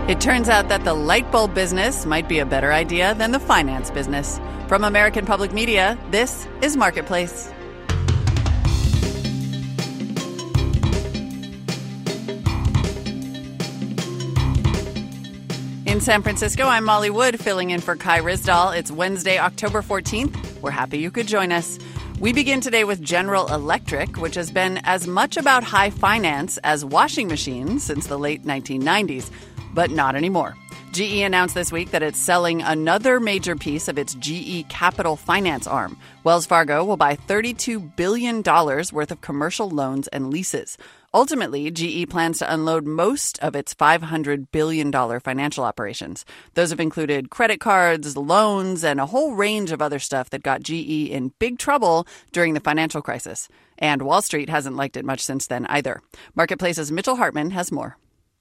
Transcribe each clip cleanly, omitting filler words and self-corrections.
It turns out that the light bulb business might be a better idea than the finance business. From American Public Media, this is Marketplace. In San Francisco, I'm Molly Wood, filling in for Kai Ryssdal. It's Wednesday, October 14th. We're happy you could join us. We begin today with General Electric, which has been as much about high finance as washing machines since the late 1990s. But not anymore. GE announced this week that it's selling another major piece of its GE Capital Finance arm. Wells Fargo will buy $32 billion worth of commercial loans and leases. Ultimately, GE plans to unload most of its $500 billion financial operations. Those have included credit cards, loans, and a whole range of other stuff that got GE in big trouble during the financial crisis. And Wall Street hasn't liked it much since then either. Marketplace's Mitchell Hartman has more.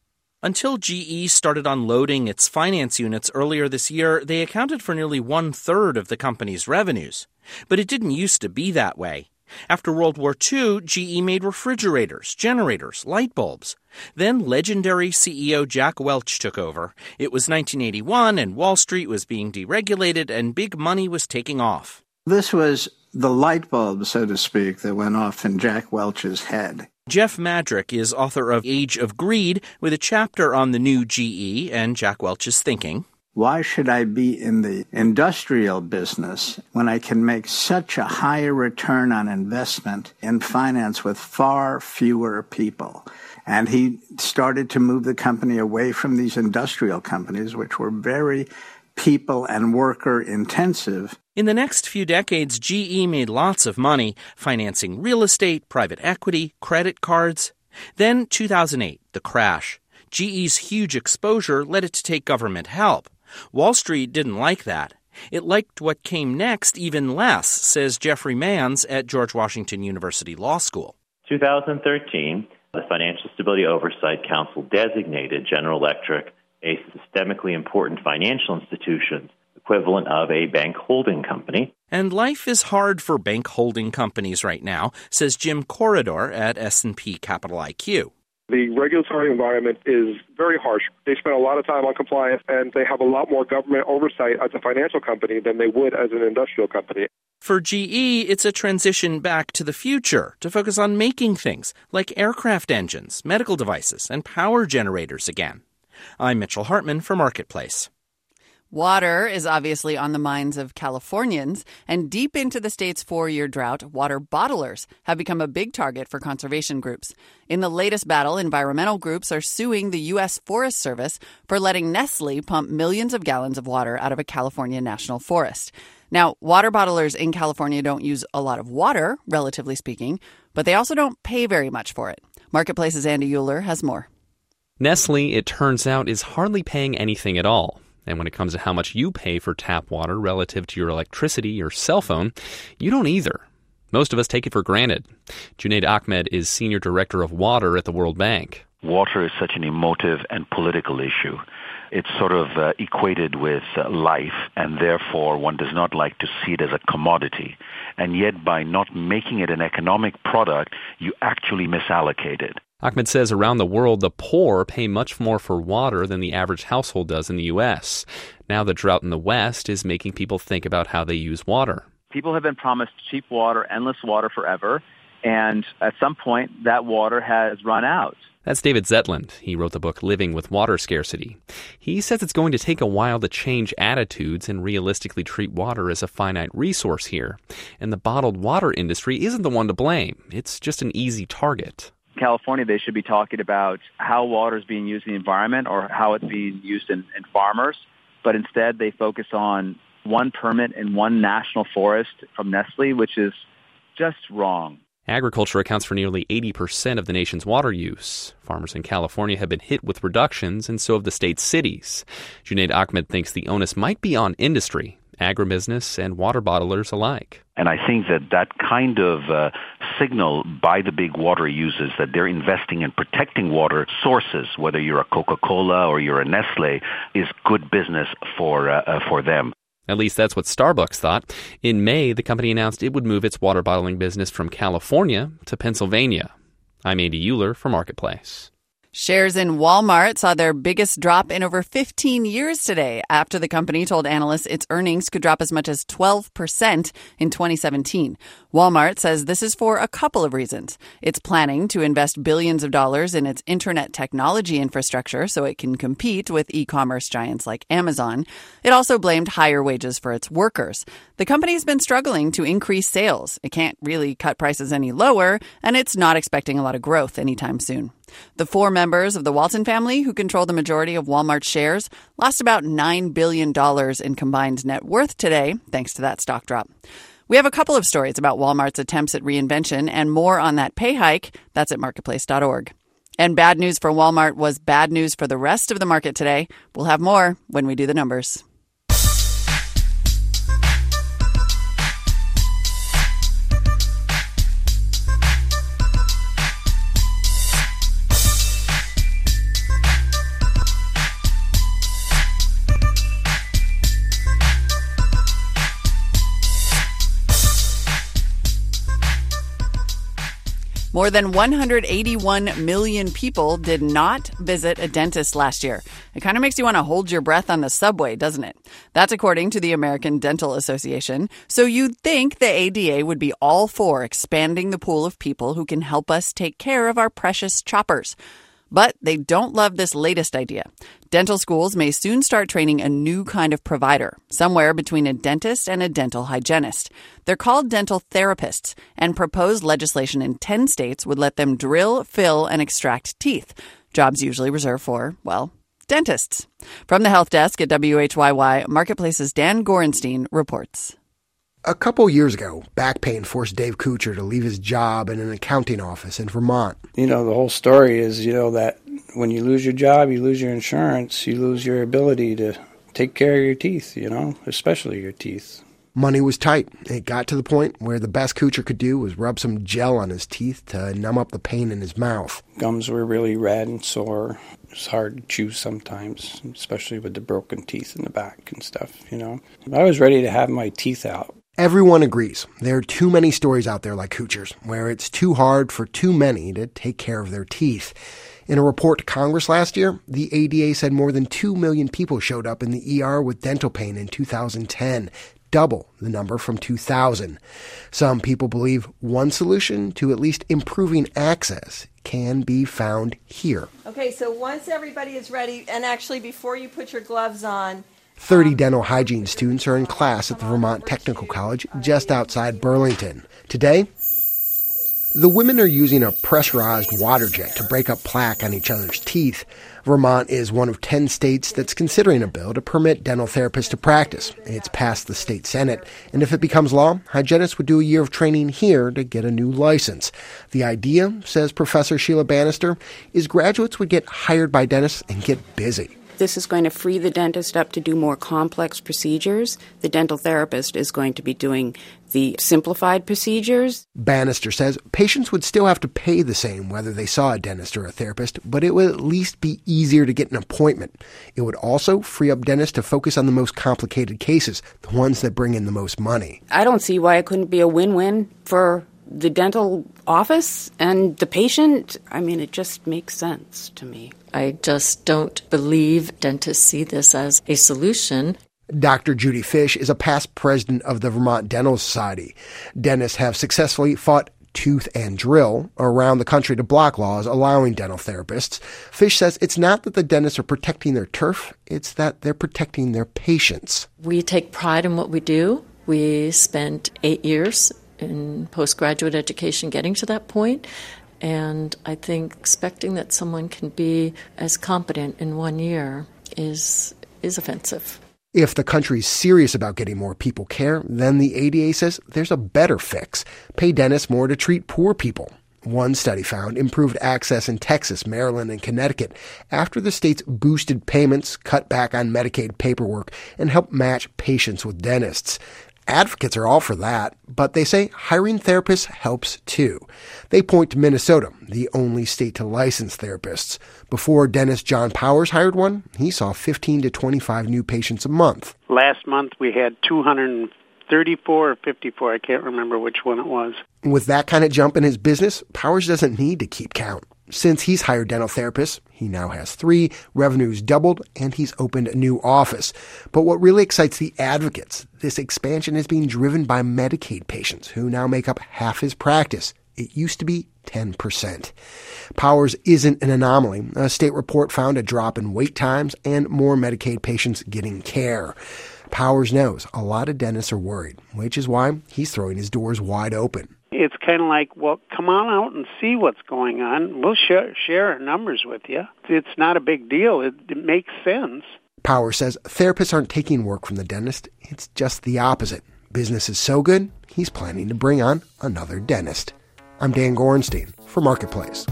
Until GE started unloading its finance units earlier this year, they accounted for nearly one-third of the company's revenues. But it didn't used to be that way. After World War II, GE made refrigerators, generators, light bulbs. Then legendary CEO Jack Welch took over. It was 1981, and Wall Street was being deregulated, and big money was taking off. This was the light bulb, so to speak, that went off in Jack Welch's head. Jeff Madrick is author of Age of Greed, with a chapter on the new GE and Jack Welch's thinking. Why should I be in the industrial business when I can make such a higher return on investment in finance with far fewer people? And he started to move the company away from these industrial companies, which were very people and worker intensive. In the next few decades, GE made lots of money financing real estate, private equity, credit cards. Then 2008, the crash. GE's huge exposure led it to take government help. Wall Street didn't like that. It liked what came next even less, says Jeffrey Manns at George Washington University Law School. 2013, the Financial Stability Oversight Council designated General Electric a systemically important financial institution, equivalent of a bank holding company. And life is hard for bank holding companies right now, says Jim Corridor at S&P Capital IQ. The regulatory environment is very harsh. They spend a lot of time on compliance, and they have a lot more government oversight as a financial company than they would as an industrial company. For GE, it's a transition back to the future to focus on making things like aircraft engines, medical devices, and power generators again. I'm Mitchell Hartman for Marketplace. Water is obviously on the minds of Californians, and deep into the state's 4-year drought, water bottlers have become a big target for conservation groups. In the latest battle, environmental groups are suing the U.S. Forest Service for letting Nestle pump millions of gallons of water out of a California national forest. Now, water bottlers in California don't use a lot of water, relatively speaking, but they also don't pay very much for it. Marketplace's Andy Euler has more. Nestle, it turns out, is hardly paying anything at all. And when it comes to how much you pay for tap water relative to your electricity or cell phone, you don't either. Most of us take it for granted. Junaid Ahmed is Senior Director of Water at the World Bank. Water is such an emotive and political issue. It's sort of equated with life, and therefore one does not like to see it as a commodity. And yet by not making it an economic product, you actually misallocate it. Ahmed says around the world, the poor pay much more for water than the average household does in the U.S. Now the drought in the West is making people think about how they use water. People have been promised cheap water, endless water forever, and at some point that water has run out. That's David Zetland. He wrote the book Living with Water Scarcity. He says it's going to take a while to change attitudes and realistically treat water as a finite resource here. And the bottled water industry isn't the one to blame. It's just an easy target. California, they should be talking about how water is being used in the environment or how it's being used in farmers. But instead, they focus on one permit in one national forest from Nestle, which is just wrong. Agriculture accounts for nearly 80% of the nation's water use. Farmers in California have been hit with reductions, and so have the state's cities. Junaid Ahmed thinks the onus might be on industry, agribusiness, and water bottlers alike. And I think that kind of signal by the big water users that they're investing in protecting water sources, whether you're a Coca-Cola or you're a Nestle, is good business for them. At least that's what Starbucks thought. In May, the company announced it would move its water bottling business from California to Pennsylvania. I'm Andy Euler for Marketplace. Shares in Walmart saw their biggest drop in over 15 years today after the company told analysts its earnings could drop as much as 12% in 2017. Walmart says this is for a couple of reasons. It's planning to invest billions of dollars in its internet technology infrastructure so it can compete with e-commerce giants like Amazon. It also blamed higher wages for its workers. The company's been struggling to increase sales. It can't really cut prices any lower, and it's not expecting a lot of growth anytime soon. The 4 members of the Walton family, who control the majority of Walmart's shares, lost about $9 billion in combined net worth today, thanks to that stock drop. We have a couple of stories about Walmart's attempts at reinvention and more on that pay hike. That's at marketplace.org. And bad news for Walmart was bad news for the rest of the market today. We'll have more when we do the numbers. More than 181 million people did not visit a dentist last year. It kind of makes you want to hold your breath on the subway, doesn't it? That's according to the American Dental Association. So you'd think the ADA would be all for expanding the pool of people who can help us take care of our precious choppers. But they don't love this latest idea. Dental schools may soon start training a new kind of provider, somewhere between a dentist and a dental hygienist. They're called dental therapists, and proposed legislation in 10 states would let them drill, fill, and extract teeth, jobs usually reserved for, well, dentists. From the Health Desk at WHYY, Marketplace's Dan Gorenstein reports. A couple years ago, back pain forced Dave Kuchar to leave his job in an accounting office in Vermont. The whole story is, that when you lose your job, you lose your insurance, you lose your ability to take care of your teeth, especially your teeth. Money was tight. It got to the point where the best Kuchar could do was rub some gel on his teeth to numb up the pain in his mouth. Gums were really red and sore. It was hard to chew sometimes, especially with the broken teeth in the back and stuff, I was ready to have my teeth out. Everyone agrees there are too many stories out there like Kuchar's, where it's too hard for too many to take care of their teeth. In a report to Congress last year, the ADA said more than 2 million people showed up in the ER with dental pain in 2010, double the number from 2000. Some people believe one solution to at least improving access can be found here. Okay, so once everybody is ready, and actually before you put your gloves on, 30 dental hygiene students are in class at the Vermont Technical College just outside Burlington. Today, the women are using a pressurized water jet to break up plaque on each other's teeth. Vermont is one of 10 states that's considering a bill to permit dental therapists to practice. It's passed the state Senate, and if it becomes law, hygienists would do a year of training here to get a new license. The idea, says Professor Sheila Bannister, is graduates would get hired by dentists and get busy. This is going to free the dentist up to do more complex procedures. The dental therapist is going to be doing the simplified procedures. Bannister says patients would still have to pay the same whether they saw a dentist or a therapist, but it would at least be easier to get an appointment. It would also free up dentists to focus on the most complicated cases, the ones that bring in the most money. I don't see why it couldn't be a win-win for the dental office and the patient. I mean, it just makes sense to me. I just don't believe dentists see this as a solution. Dr. Judy Fish is a past president of the Vermont Dental Society. Dentists have successfully fought tooth and drill around the country to block laws allowing dental therapists. Fish says it's not that the dentists are protecting their turf, it's that they're protecting their patients. We take pride in what we do. We spent 8 years in postgraduate education getting to that point. And I think expecting that someone can be as competent in 1 year is offensive. If the country's serious about getting more people care, then the ADA says there's a better fix. Pay dentists more to treat poor people. One study found improved access in Texas, Maryland, and Connecticut after the states boosted payments, cut back on Medicaid paperwork, and helped match patients with dentists. Advocates are all for that, but they say hiring therapists helps too. They point to Minnesota, the only state to license therapists. Before dentist John Powers hired one, he saw 15 to 25 new patients a month. Last month we had 234 or 54, I can't remember which one it was. With that kind of jump in his business, Powers doesn't need to keep count. Since he's hired dental therapists, he now has 3, revenue's doubled, and he's opened a new office. But what really excites the advocates, this expansion is being driven by Medicaid patients, who now make up half his practice. It used to be 10%. Powers isn't an anomaly. A state report found a drop in wait times and more Medicaid patients getting care. Powers knows a lot of dentists are worried, which is why he's throwing his doors wide open. It's kind of like, well, come on out and see what's going on. We'll share our numbers with you. It's not a big deal. It makes sense. Powers says therapists aren't taking work from the dentist. It's just the opposite. Business is so good, he's planning to bring on another dentist. I'm Dan Gorenstein for Marketplace.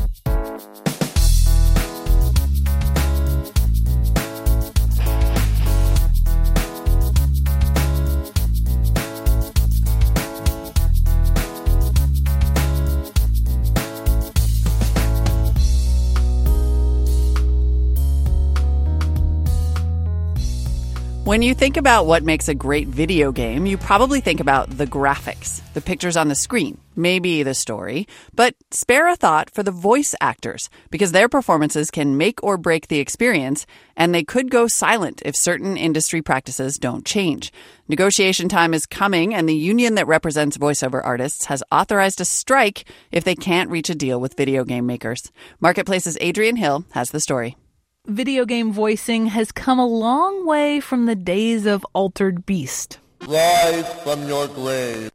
When you think about what makes a great video game, you probably think about the graphics, the pictures on the screen, maybe the story, but spare a thought for the voice actors, because their performances can make or break the experience, and they could go silent if certain industry practices don't change. Negotiation time is coming, and the union that represents voiceover artists has authorized a strike if they can't reach a deal with video game makers. Marketplace's Adrian Hill has the story. Video game voicing has come a long way from the days of Altered Beast. Rise from your grave.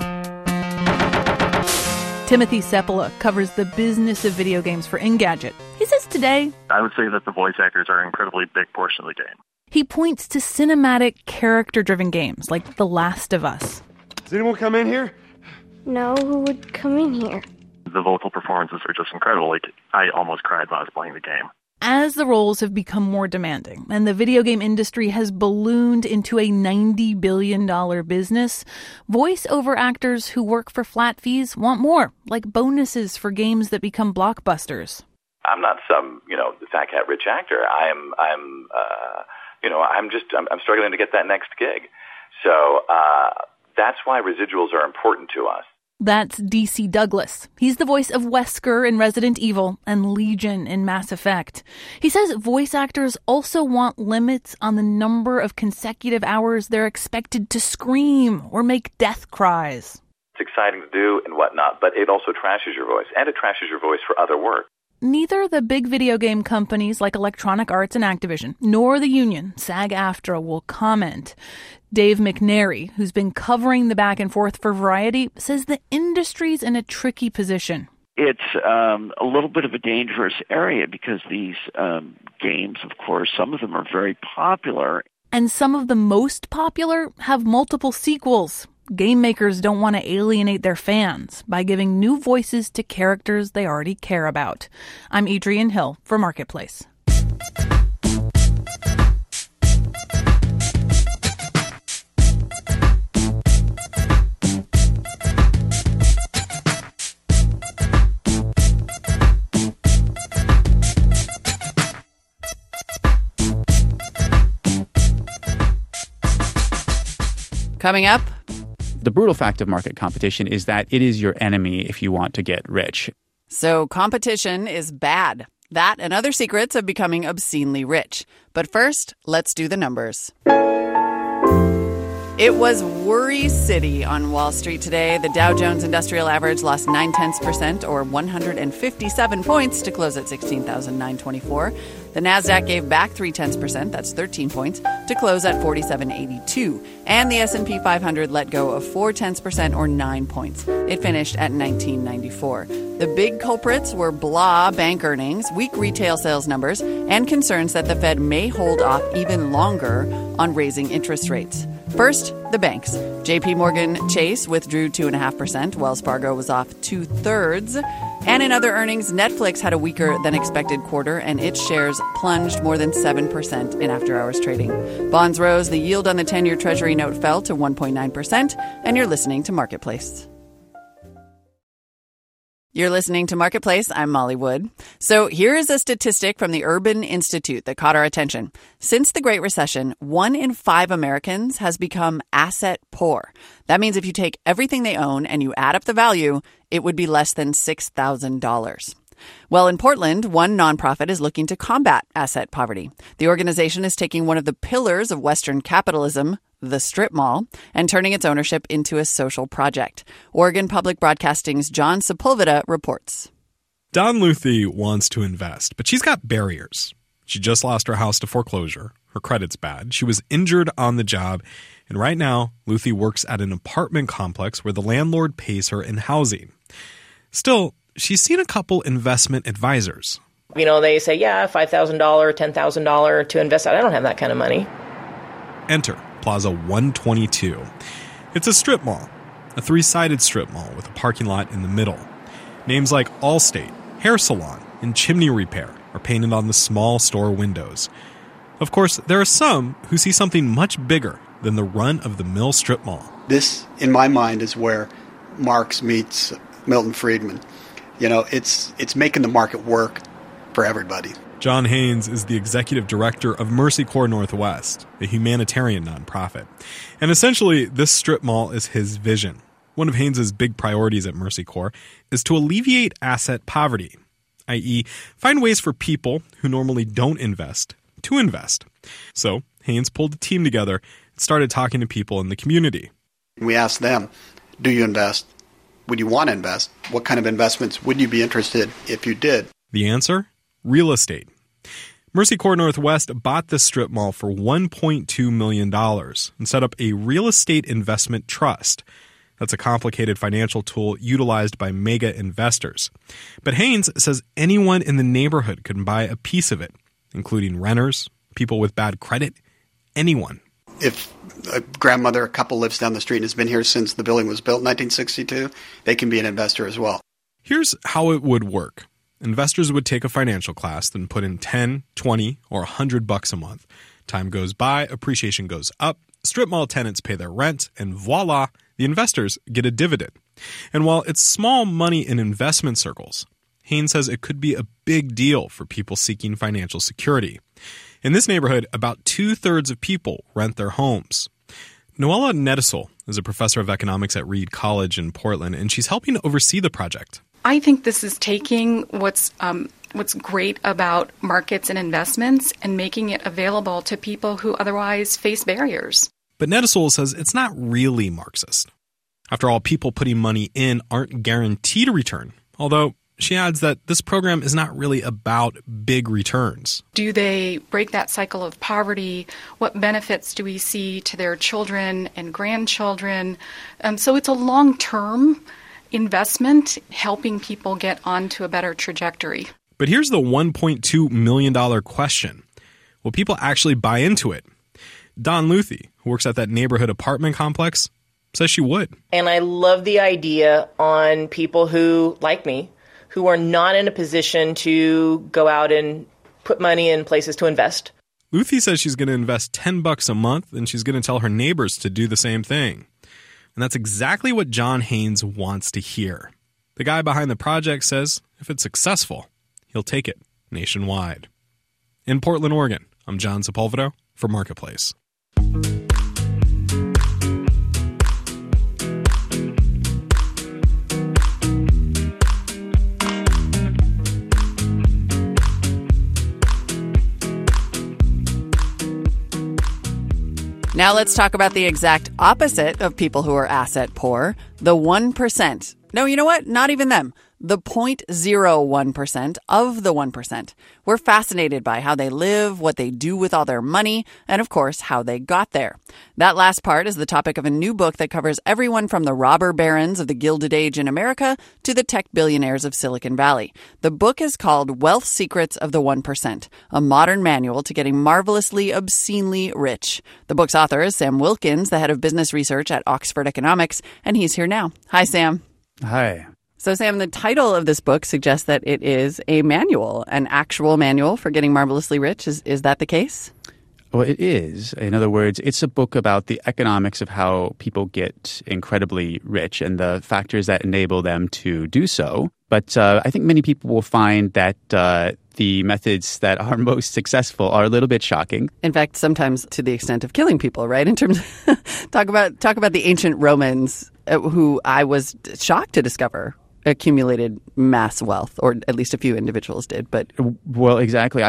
Timothy Seppala covers the business of video games for Engadget. He says today, I would say that the voice actors are an incredibly big portion of the game. He points to cinematic, character-driven games like The Last of Us. Does anyone come in here? No, who would come in here? The vocal performances are just incredible. I almost cried while I was playing the game. As the roles have become more demanding and the video game industry has ballooned into a $90 billion business, voice-over actors who work for flat fees want more, like bonuses for games that become blockbusters. I'm not some, fat cat rich actor. I'm struggling to get that next gig. So that's why residuals are important to us. That's D.C. Douglas. He's the voice of Wesker in Resident Evil and Legion in Mass Effect. He says voice actors also want limits on the number of consecutive hours they're expected to scream or make death cries. It's exciting to do and whatnot, but it also trashes your voice, and it trashes your voice for other work. Neither the big video game companies like Electronic Arts and Activision, nor the union, SAG-AFTRA, will comment. Dave McNary, who's been covering the back and forth for Variety, says the industry's in a tricky position. It's a little bit of a dangerous area because these games, of course, some of them are very popular. And some of the most popular have multiple sequels. Game makers don't want to alienate their fans by giving new voices to characters they already care about. I'm Adrian Hill for Marketplace. Coming up, the brutal fact of market competition is that it is your enemy if you want to get rich. So competition is bad. That and other secrets of becoming obscenely rich. But first, let's do the numbers. It was Worry City on Wall Street today. The Dow Jones Industrial Average lost 0.9% or 157 points to close at 16,924. The Nasdaq gave back 0.3%, that's 13 points, to close at 4782. And the S&P 500 let go of 0.4% or 9 points. It finished at 1994. The big culprits were blah bank earnings, weak retail sales numbers, and concerns that the Fed may hold off even longer on raising interest rates. First, the banks. J.P. Morgan Chase withdrew 2.5%. Wells Fargo was off 2/3. And in other earnings, Netflix had a weaker than expected quarter, and its shares plunged more than 7% in after-hours trading. Bonds rose. The yield on the 10-year Treasury note fell to 1.9%. And you're listening to Marketplace. You're listening to Marketplace. I'm Molly Wood. So here is a statistic from the Urban Institute that caught our attention. Since the Great Recession, 1 in 5 Americans has become asset poor. That means if you take everything they own and you add up the value, it would be less than $6,000. Well, in Portland, one nonprofit is looking to combat asset poverty. The organization is taking one of the pillars of Western capitalism, the strip mall, and turning its ownership into a social project. Oregon Public Broadcasting's John Sepulveda reports. Dawn Luthi wants to invest, but she's got barriers. She just lost her house to foreclosure. Her credit's bad. She was injured on the job. And right now, Luthi works at an apartment complex where the landlord pays her in housing. Still, she's seen a couple investment advisors. You know, they say, yeah, $5,000, $10,000 to invest. I don't have that kind of money. Enter Plaza 122. It's a strip mall, a three-sided strip mall with a parking lot in the middle. Names like Allstate, Hair Salon, and Chimney Repair are painted on the small store windows. Of course, there are some who see something much bigger than the run-of-the-mill strip mall. This, in my mind, is where Marx meets Milton Friedman. You know, it's making the market work for everybody. John Haynes is the executive director of Mercy Corps Northwest, a humanitarian nonprofit. And essentially, this strip mall is his vision. One of Haynes' big priorities at Mercy Corps is to alleviate asset poverty, i.e., find ways for people who normally don't invest to invest. So Haynes pulled a team together and started talking to people in the community. We asked them, do you invest? Would you want to invest? What kind of investments would you be interested if you did? The answer? Real estate. Mercy Corps Northwest bought this strip mall for $1.2 million and set up a real estate investment trust. That's a complicated financial tool utilized by mega investors. But Haynes says anyone in the neighborhood can buy a piece of it, including renters, people with bad credit, anyone. If a grandmother, a couple lives down the street and has been here since the building was built in 1962, they can be an investor as well. Here's how it would work. Investors would take a financial class, then put in $10, $20, or $100 a month. Time goes by, appreciation goes up, strip mall tenants pay their rent, and voila, the investors get a dividend. And while it's small money in investment circles, Haynes says it could be a big deal for people seeking financial security. In this neighborhood, about 2/3 of people rent their homes. Noella Nedesel is a professor of economics at Reed College in Portland, and she's helping oversee the project. I think this is taking what's great about markets and investments and making it available to people who otherwise face barriers. But Nedesel says it's not really Marxist. After all, people putting money in aren't guaranteed a return, although she adds that this program is not really about big returns. Do they break that cycle of poverty? What benefits do we see to their children and grandchildren? So it's a long-term investment helping people get onto a better trajectory. But here's the $1.2 million question. Will people actually buy into it? Dawn Luthi, who works at that neighborhood apartment complex, says she would. And I love the idea on people who, like me, who are not in a position to go out and put money in places to invest. Luthi says she's going to invest $10 a month, and she's going to tell her neighbors to do the same thing. And that's exactly what John Haynes wants to hear. The guy behind the project says if it's successful, he'll take it nationwide. In Portland, Oregon, I'm John Sepulveda for Marketplace. Now let's talk about the exact opposite of people who are asset poor, the 1%. No, you know what? Not even them. The 0.01% of the 1%. We're fascinated by how they live, what they do with all their money, and of course, how they got there. That last part is the topic of a new book that covers everyone from the robber barons of the Gilded Age in America to the tech billionaires of Silicon Valley. The book is called Wealth Secrets of the 1%, a modern manual to getting marvelously, obscenely rich. The book's author is Sam Wilkins, the head of business research at Oxford Economics, and he's here now. Hi, Sam. Hi. So, Sam, the title of this book suggests that it is a manual, an actual manual for getting marvelously rich. Is that the case? Well, it is. In other words, it's a book about the economics of how people get incredibly rich and the factors that enable them to do so. But I think many people will find that the methods that are most successful are a little bit shocking. In fact, sometimes to the extent of killing people, right? In terms of talk about the ancient Romans, who I was shocked to discover accumulated mass wealth, or at least a few individuals did. But well, exactly.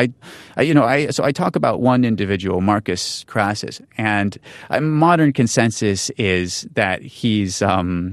So I talk about one individual, Marcus Crassus, and modern consensus is that he's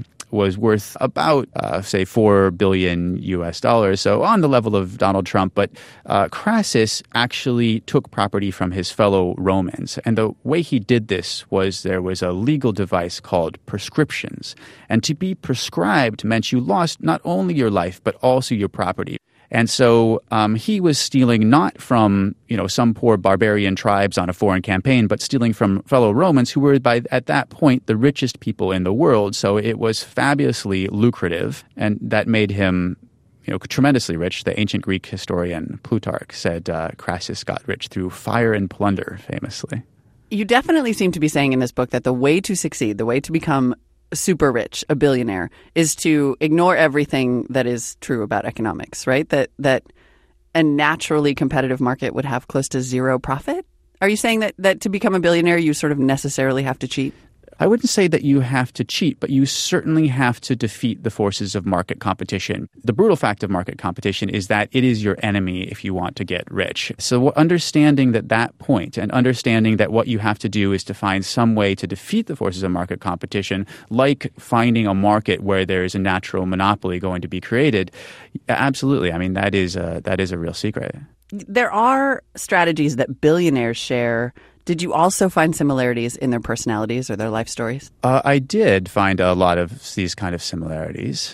was worth about, say, $4 billion US, so on the level of Donald Trump. But Crassus actually took property from his fellow Romans. And the way he did this was there was a legal device called prescriptions. And to be prescribed meant you lost not only your life, but also your property. And so he was stealing not from, some poor barbarian tribes on a foreign campaign, but stealing from fellow Romans who were, at that point, the richest people in the world. So it was fabulously lucrative, and that made him, tremendously rich. The ancient Greek historian Plutarch said Crassus got rich through fire and plunder, famously. You definitely seem to be saying in this book that the way to succeed, the way to become super rich, a billionaire, is to ignore everything that is true about economics, right? That a naturally competitive market would have close to zero profit? Are you saying that to become a billionaire, you sort of necessarily have to cheat? I wouldn't say that you have to cheat, but you certainly have to defeat the forces of market competition. The brutal fact of market competition is that it is your enemy if you want to get rich. So understanding that point and understanding that what you have to do is to find some way to defeat the forces of market competition, like finding a market where there is a natural monopoly going to be created, absolutely. I mean, that is a real secret. There are strategies that billionaires share. Did you also find similarities in their personalities or their life stories? I did find a lot of these kind of similarities.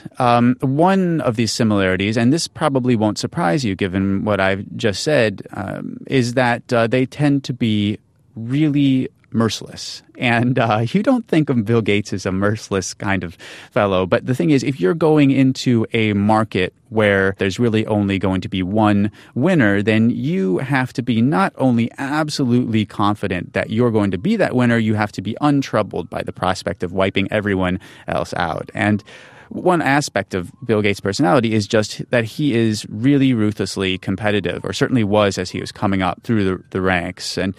One of these similarities, and this probably won't surprise you given what I've just said, is that they tend to be really merciless. And you don't think of Bill Gates as a merciless kind of fellow. But the thing is, if you're going into a market where there's really only going to be one winner, then you have to be not only absolutely confident that you're going to be that winner, you have to be untroubled by the prospect of wiping everyone else out. And one aspect of Bill Gates' personality is just that he is really ruthlessly competitive, or certainly was as he was coming up through the ranks. And,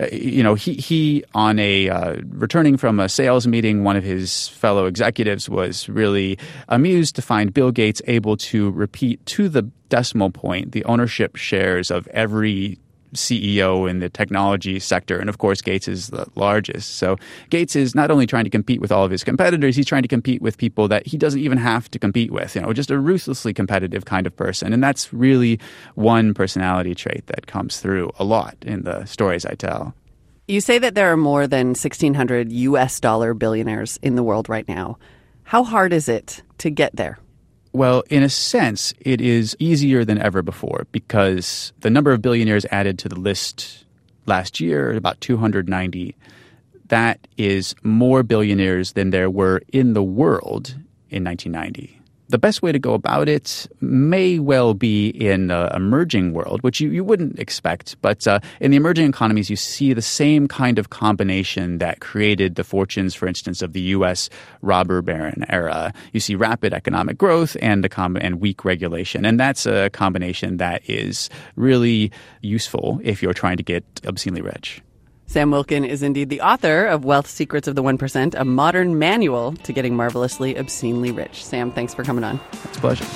he on returning from a sales meeting, one of his fellow executives was really amused to find Bill Gates able to repeat to the decimal point the ownership shares of every CEO in the technology sector. And of course, Gates is the largest. So Gates is not only trying to compete with all of his competitors, he's trying to compete with people that he doesn't even have to compete with, just a ruthlessly competitive kind of person. And that's really one personality trait that comes through a lot in the stories I tell. You say that there are more than 1,600 US dollar billionaires in the world right now. How hard is it to get there? Well, in a sense, it is easier than ever before because the number of billionaires added to the list last year, about 290, that is more billionaires than there were in the world in 1990. The best way to go about it may well be in the emerging world, which you wouldn't expect. But in the emerging economies, you see the same kind of combination that created the fortunes, for instance, of the U.S. robber baron era. You see rapid economic growth and weak regulation. And that's a combination that is really useful if you're trying to get obscenely rich. Sam Wilkin is indeed the author of Wealth Secrets of the 1%, a modern manual to getting marvelously, obscenely rich. Sam, thanks for coming on. It's a pleasure.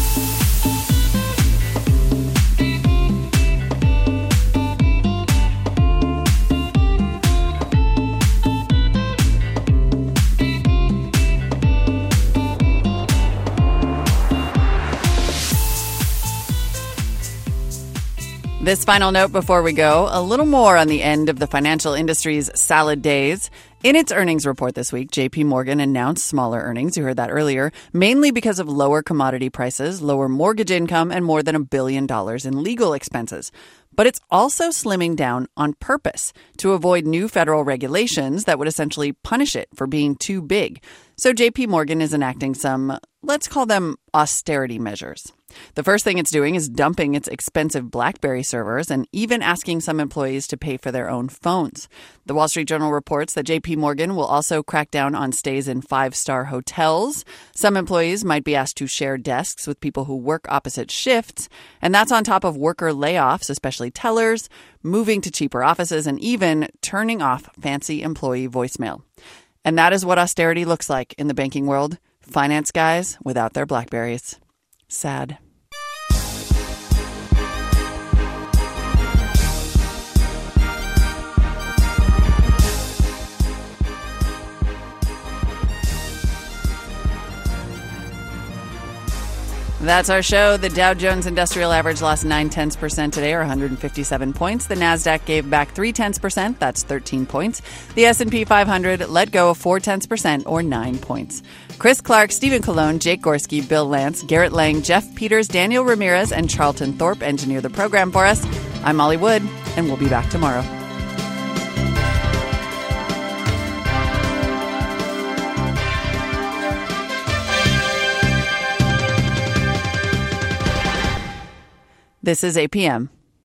This final note before we go, a little more on the end of the financial industry's salad days. In its earnings report this week, JP Morgan announced smaller earnings, you heard that earlier, mainly because of lower commodity prices, lower mortgage income, and more than $1 billion in legal expenses. But it's also slimming down on purpose to avoid new federal regulations that would essentially punish it for being too big. So JP Morgan is enacting some, let's call them austerity measures. The first thing it's doing is dumping its expensive BlackBerry servers and even asking some employees to pay for their own phones. The Wall Street Journal reports that JP Morgan will also crack down on stays in five-star hotels. Some employees might be asked to share desks with people who work opposite shifts, and that's on top of worker layoffs, especially tellers, moving to cheaper offices, and even turning off fancy employee voicemail. And that is what austerity looks like in the banking world. Finance guys without their BlackBerries. Sad. That's our show. The Dow Jones Industrial Average lost 0.9% today, or 157 points. The Nasdaq gave back 0.3%, that's 13 points. The S&P 500 let go of 0.4%, or 9 points. Chris Clark, Stephen Colon, Jake Gorski, Bill Lance, Garrett Lang, Jeff Peters, Daniel Ramirez, and Charlton Thorpe engineer the program for us. I'm Molly Wood, and we'll be back tomorrow. This is APM.